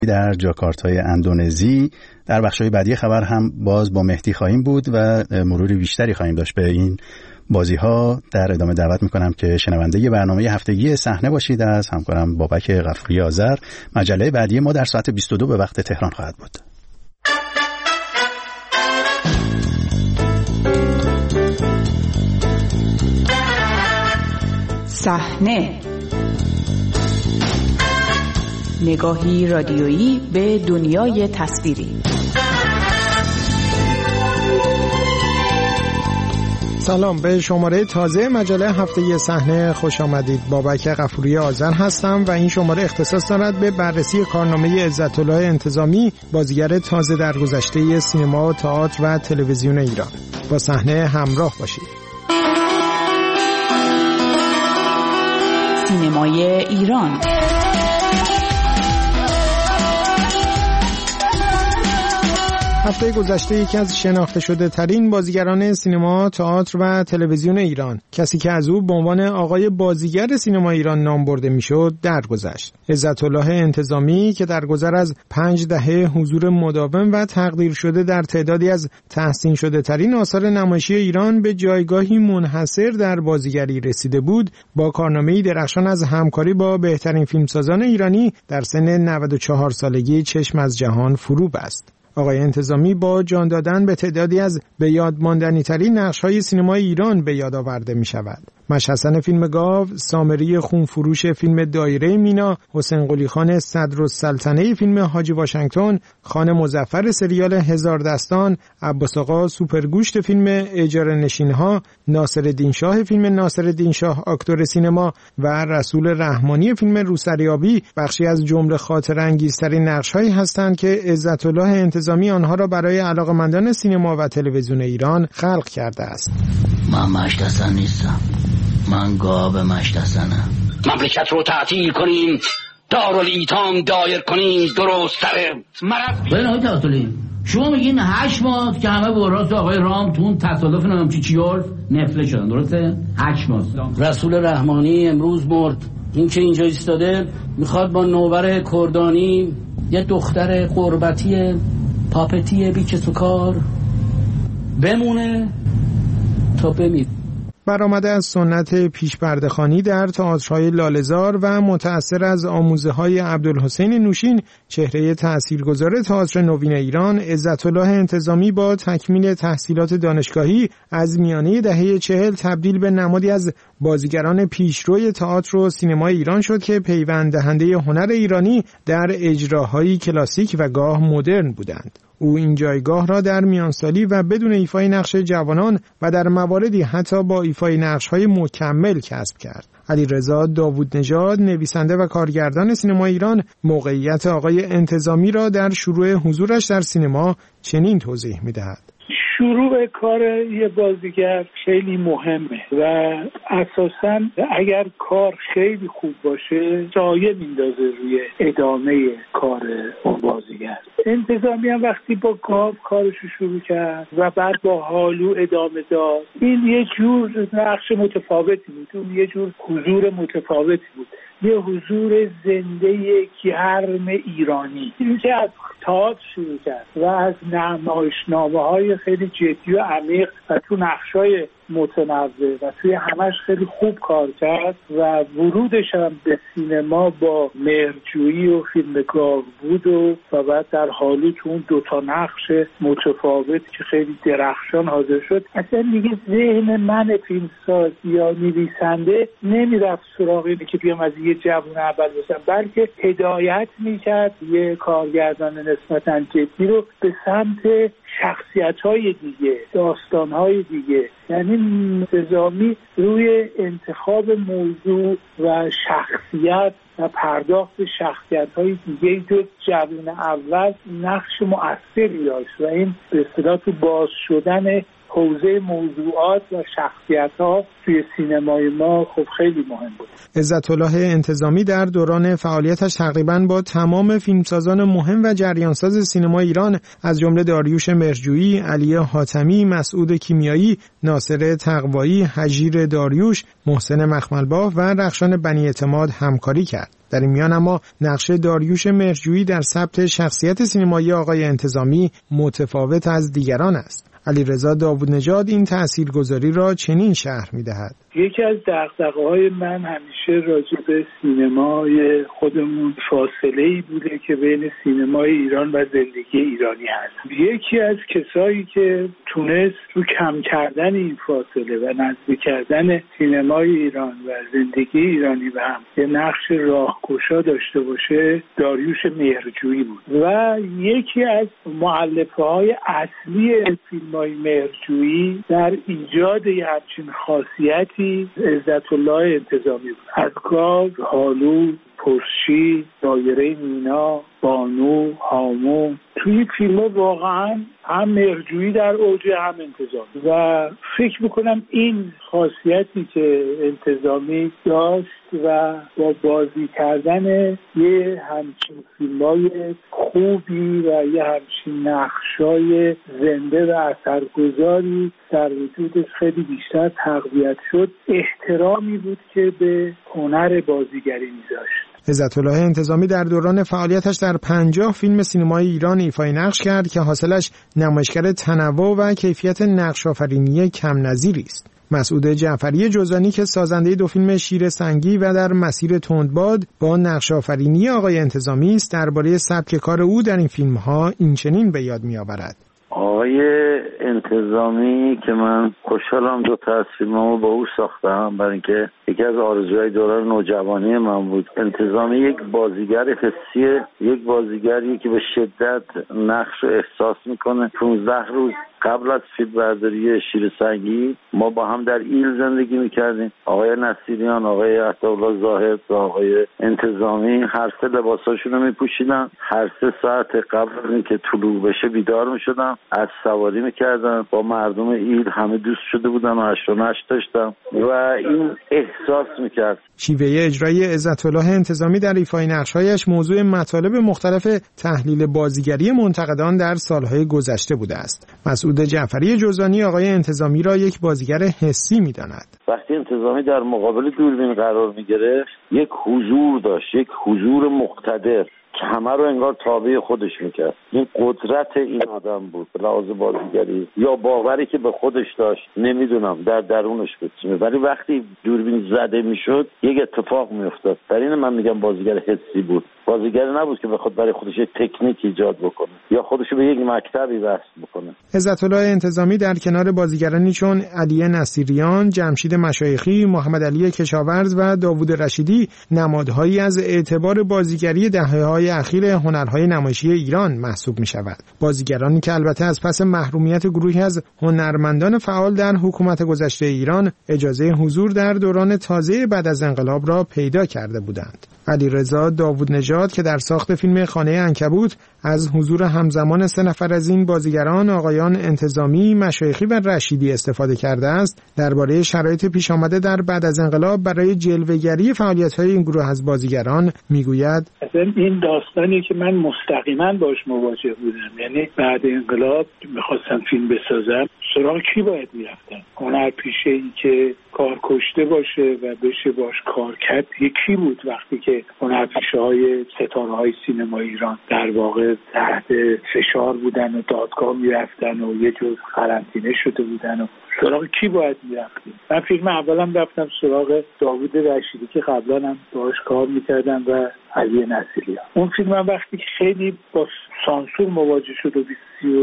در جاکارتای اندونزی. در بخش‌های بعدی خبر هم باز با مهدی خواهیم بود و مروری بیشتری خواهیم داشت به این بازی‌ها. در ادامه دعوت می‌کنم که شنونده برنامه هفتگی صحنه باشید از همکارم بابک غفوری آذر. مجله بعدی ما در ساعت 22 به وقت تهران خواهد بود. صحنه، نگاهی رادیویی به دنیای تصویری. سلام، به شماره تازه مجله هفتگی صحنه خوش آمدید. بابک غفوری آذر هستم و این شماره اختصاص دارد به بررسی کارنامه عزت‌الله انتظامی، بازیگر تازه درگذشته سینما، تئاتر و تلویزیون ایران. با صحنه همراه باشید. سینمای ایران. هفته گذشته یکی از شناخته شده ترین بازیگران سینما، تئاتر و تلویزیون ایران، کسی که از او به عنوان آقای بازیگر سینما ایران نام برده میشد، درگذشت. عزت‌الله انتظامی که در گذر از 5 دهه حضور مداوم و تقدیر شده در تعدادی از تحسین شده ترین آثار نمایشی ایران به جایگاهی منحصر در بازیگری رسیده بود، با کارنامه‌ای درخشان از همکاری با بهترین فیلمسازان ایرانی در سن 94 سالگی چشم از جهان فرو بست. آقای انتظامی با جان دادن به تعدادی از به یاد ماندنی ترین نقش‌های سینمای ایران به یاد آورده می شود. مشحسن فیلم گاو، سامری خونفروش فیلم دایره مینا، حسین قلی خان صدرالسلطنه فیلم حاجی واشنگتن، خان مظفر سریال هزار دستان، عباس آقا سوپرگوشت فیلم اجاره نشین‌ها، ناصرالدین شاه فیلم ناصرالدین شاه آکتور سینما و رسول رحمانی فیلم روسریابی بخشی از جمله خاطرانگیزترین نقش‌هایی هستند که عزت‌الله انتظامی آنها را برای علاقه‌مندان سینما و تلویزیون ایران خلق کرده است. من مشتحسن نیستم، من گاو مشتحسنم. مملکت رو تعطیل کنیم، دارالایتام دایر کنیم، درست تره. ببین آقای تعطیلی، شما میگین 8 ماه که همه براست آقای رام تو اون تصادف نامچیچیول نفله شدن، درسته؟ 8 ماه. رسول رحمانی امروز مرد. این که اینجا ایستاده میخواد با نوبر کردانی یه دختر قربتی پاپتی بیچ کار بمونه تا بمیر. برآمده از سنت پیشپرده‌خوانی در تئاترهای لاله‌زار و متأثر از آموزه‌های عبدالحسین نوشین، چهره تأثیرگذار تئاتر نوین ایران، عزت‌الله انتظامی با تکمیل تحصیلات دانشگاهی از میانه دهه 40 تبدیل به نمادی از بازیگران پیشروی تئاتر و سینمای ایران شد که پیوند دهنده هنر ایرانی در اجراهای کلاسیک و گاه مدرن بودند. او این جایگاه را در میانسالی و بدون ایفای نقش جوانان و در مواردی حتی با ایفای نقش‌های مکمل کسب کرد. علیرضا داوودنژاد، نویسنده و کارگردان سینما ایران، موقعیت آقای انتظامی را در شروع حضورش در سینما چنین توضیح می‌دهد. شروع کار یه بازیگر خیلی مهمه و اساساً اگر کار خیلی خوب باشه سایه میندازه روی ادامه کار اون بازیگر. انتظامی هم وقتی با گاو کارشو شروع کرد و بعد با هالو ادامه داد، این یه جور نقش متفاوتی بود، اون یه جور حضور متفاوتی بود، یه حضور زنده گرم ایرانی. این که از تئاتر شروع کرد و از نمایشنامه‌های خیلی جدی و عمیق و تو نقش‌های متنوع و توی همش خیلی خوب کار کرد و ورودش هم به سینما با مهرجویی و فیلم گاو بود و بعد در حالی تو اون 2 نقش متفاوت که خیلی درخشان حاضر شد، اصلا دیگه ذهن من فیلمساز یا نویسنده نمیرفت سراغ اینه که بیام از یه جوون اول بشم، بلکه هدایت میکرد یه کارگردان نسبتاً جدی رو به سمت شخصیت‌های دیگه، داستان‌های دیگه. یعنی انتظامی روی انتخاب موضوع و شخصیت و پرداخت شخصیت‌های دیگه جز جوون اول نقش مؤثری داشت و این به اصطلاح تو باز شدن حوزه موضوعات و شخصیت‌ها توی سینمای ما خب خیلی مهم بود. عزت‌الله انتظامی در دوران فعالیتش تقریباً با تمام فیلمسازان مهم و جریانساز سینما ایران از جمله داریوش مهرجویی، علی حاتمی، مسعود کیمیایی، ناصر تقوایی، هجیر داریوش، محسن مخملباف و رخشان بنی اعتماد همکاری کرد. در این میان اما نقش داریوش مهرجویی در ثبت شخصیت سینمایی آقای انتظامی متفاوت از دیگران است. علیرضا داوودنژاد این تاثیرگذاری را چنین شرح می‌دهد: یکی از دغدغه‌های من همیشه راجع به سینمای خودمون فاصله‌ای بوده که بین سینمای ایران و زندگی ایرانی هست. یکی از کسایی که تونست رو کم کردن این فاصله و نزدیک کردن سینمای ایران و زندگی ایرانی به هم یه نقش راهگشا داشته باشه داریوش مهرجویی بود و یکی از مؤلفه‌های اصلی فیلم‌های مهرجویی در ایجاد همچین خاصیتی عزت‌الله انتظامی بود. از گاو، هالو، پرشی، دایره مینا، بانو، هامون، توی فیلم‌ها واقعا هم مهرجویی در اوج هم انتظامی و فکر میکنم این خاصیتی که انتظامی داشت و با بازی کردن یه همچین فیلم‌های خوبی و یه همچین نقشای زنده و اثرگذاری در وجودش خیلی بیشتر تقویت شد، احترامی بود که به هنر بازیگری می‌ذاشت. عزت‌الله انتظامی در دوران فعالیتش در 50 فیلم سینمای ایران ایفای نقش کرد که حاصلش نمایشگر تنوع و کیفیت نقش‌آفرینی کم نظیری است. مسعود جعفری جزانی که سازنده 2 فیلم شیر سنگی و در مسیر تندباد با نقش‌آفرینی آقای انتظامی است، درباره سبک کار او در این فیلم‌ها این چنین به یاد می‌آورد: آقای انتظامی که من خوشحالم 2 تا از فیلمامو با او ساختم، برای اینکه یکی از آرزوهای دوران نوجوانی من بود. انتظامی یک بازیگر حسیه، یک بازیگری که به شدت نقش رو احساس میکنه. 15 روز قبل از فیلم برداری شیر سنگی ما با هم در ایل زندگی میکردیم. آقای نصیریان، آقای عطاالله زاهد و آقای انتظامی هر 3 لباساشون رو میپوشیدن. هر 3 ساعت قبل از اینکه طلوع بشه بیدار میشدن، از سواری میکردن. با مردم ایل همه دوست شده بودن و عشق و نشر داشتن و این احساس میکرد. شیوه اجرایی عزت‌الله انتظامی در ایفای نقش‌هایش موضوع مطالب مختلف تحلیل بازیگری منتقدان در سالهای گذشته بوده است. مسعود جعفری جزانی آقای انتظامی را یک بازیگر حسی می‌داند. وقتی انتظامی در مقابل دوربین قرار می‌گرفت، یک حضور داشت، یک حضور مقتدر که همه رو انگار تابع خودش میکرد. این قدرت این آدم بود به لحاظ بازیگری یا باوری که به خودش داشت، نمیدونم در درونش بود، ولی وقتی دوربین زده میشد یک اتفاق میافتاد. در این من میگم بازیگر حسی بود. بازیگر نبود که بخواد برای خودش یک تکنیک ایجاد بکنه یا خودشو به یک مکتبی وصل بکنه. عزت‌الله انتظامی در کنار بازیگرانی چون علی نصیریان، جمشید مشایخی، محمد علی کشاورز و داوود رشیدی نمادهایی از اعتبار بازیگری دهه‌های اخیر هنرهای نمایشی ایران محسوب می‌شود. بازیگرانی که البته از پس محرومیت گروهی از هنرمندان فعال در حکومت گذشته ایران اجازه حضور در دوران تازه بعد از انقلاب را پیدا کرده بودند. علیرضا داوودنژاد که در ساخت فیلم خانه عنکبوت از حضور همزمان 3 نفر از این بازیگران آقایان انتظامی، مشایخی و رشیدی استفاده کرده است، درباره شرایط پیش آمده در بعد از انقلاب برای جلوه‌گری فعالیت‌های این گروه از بازیگران میگوید: این داستانی که من مستقیما باش مواجه بودم، یعنی بعد انقلاب می‌خواستم فیلم بسازم، سراغ کی باید می‌رفتم؟ هنرپیشه‌ای که کار کشته باشه و بشه باش کار کرد یکی بود. وقتی که هنرپیشه‌های ستاره‌های سینما ایران در واقع تحت فشار بودن و دادگاه میرفتن و یه جور قرنطینه شده بودن و سراغ کی باید میرفتیم؟ من فیلم اولم رفتم سراغ داوود رشیدی که قبلا هم باهاش کار میکردم و علی نصیریان. اون فیلم هم وقتی که خیلی با سانسور مواجه شد و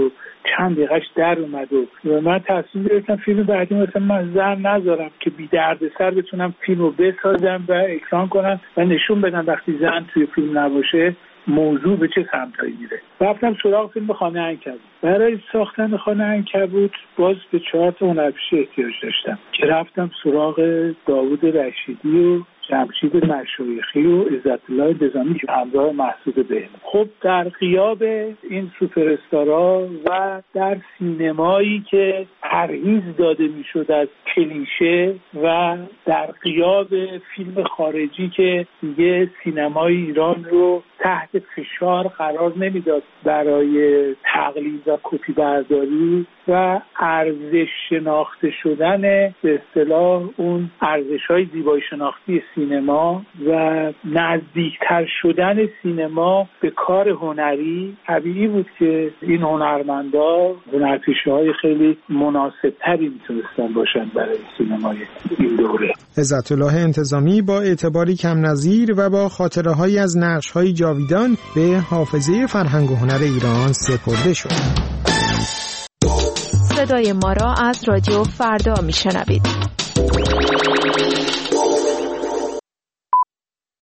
چند دقیقهش در اومد و من تصمیم گرفتم فیلم بعدی مثلا من زر نذارم که بی درد سر بتونم فیلمو بسازم و اکران کنم و نشون بدم وقتی زن توی فیلم نباشه موضوع به چه سمتایی میره. رفتم سراغ فیلم خانه عنکبوت. برای ساختن خانه عنکبوت باز به 4 تا هنرپیشه احتیاج داشتم که رفتم سراغ داوود رشیدی و جمشید مشایخی و عزت‌الله انتظامی که همراه محسود بهنام. خب در غیاب این سوپر استارا و در سینمایی که پرهیز داده میشد از کلیشه و در غیاب فیلم خارجی که دیگه سینمای ایران رو تحت فشار قرار نمیداد برای تقلید و کپی برداری و ارزش شناخته شدن به اصطلاح اون ارزش‌های زیبایی شناختی سینما و نزدیکتر شدن سینما به کار هنری طبیعی بود که این هنرمندا هنرپیشه‌های خیلی مناسب‌تری میتونستن باشن برای سینمای این دوره. عزت الله انتظامی با اعتباری کم نظیر و با خاطره‌هایی از نقش‌های جاویدان به حافظه فرهنگ و هنر ایران سپرده شد. صدای ما را از رادیو فردا میشنوید.